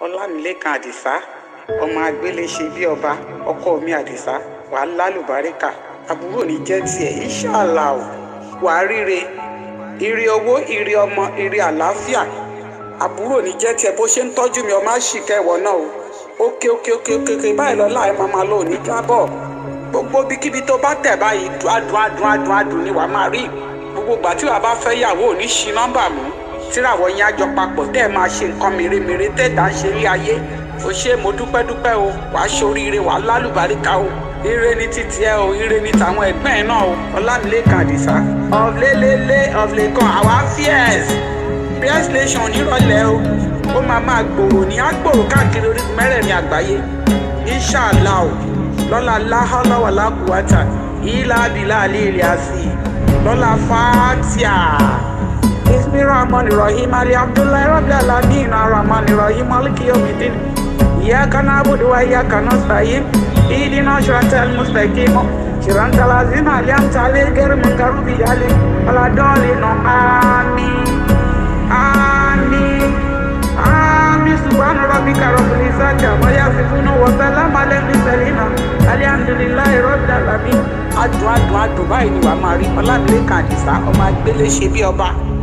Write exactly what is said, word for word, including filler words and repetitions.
Ọlámilékan Àdìsá ọmọ agbélé ṣe bí ọba ọkọ mi Àdìsá wàá lálùbáríkà àbúrò ní jẹ́ tiẹ̀ inshallah o wàá ríre ire owó ire ọmọ ire àlàáfíà àbúrò ní jẹ́ tiẹ̀ bó ṣe ń tọ́jú mi ọmọ àṣìkẹ́ ìwọ náà o ókè ókè ókè ókè báyìí lọ́la ẹ̀ máa máa lò ní jábọ̀ gbogbo bíkíbi tó bá tẹ̀ báyìí adùn adùn adùn adùn ni wàá máa rí gbogbo ìgbà tí wàá bá fẹ́ yàwó ò ní ṣí nọ́mbà mú tíràwọ̀ yẹn àjọ papọ̀ tẹ́ ẹ̀ máa ṣe nǹkan mèremère tẹ́ẹ̀dá ṣe rí ayé o ṣé mo dúpẹ́ dúpẹ́ o wàá ṣoríire wàá lálùbáríkà o ire ní títí ẹ o ire ní tàwọn ẹgbẹ́ ẹ náà o Ọlámilékan Àdìsá ọ̀lẹ́lẹ́lẹ́ ọ̀lẹ́kan àwa fíẹ́s fíẹ́s nation nírọ̀lẹ́ o ó máa máa gbòòrò ní àgbòòrò káàkiri orígun mẹ́rẹ̀ẹ̀rin àgbáyé inshallah o lọ́la láhọ́lọ́wọ́ lákùúwátà ìlà abilà àlẹ́ ilẹ̀ àsì lọ́la fàtíà. Ismi Rahman Rahim Ali Abdullahi Rabbil Alamin Rahman Rahim Maliki Yawmiddin Iyyaka na'budu wa iyyaka nasta'in Ihdina siratal mustaqim Siratal ladzina an'amta alaihim ghayril maghdubi alaihim waladdallin Amin Amin Amin Subhana rabbika rabbil izzati amma yasifun wa salamun alal mursalin Alhamdulillahi rabbil alamin. Adùn adùn adùn báyìí ni wàá máa rí Ọlámilékan Àdìsá ọmọ agbélé ṣe bí ọba.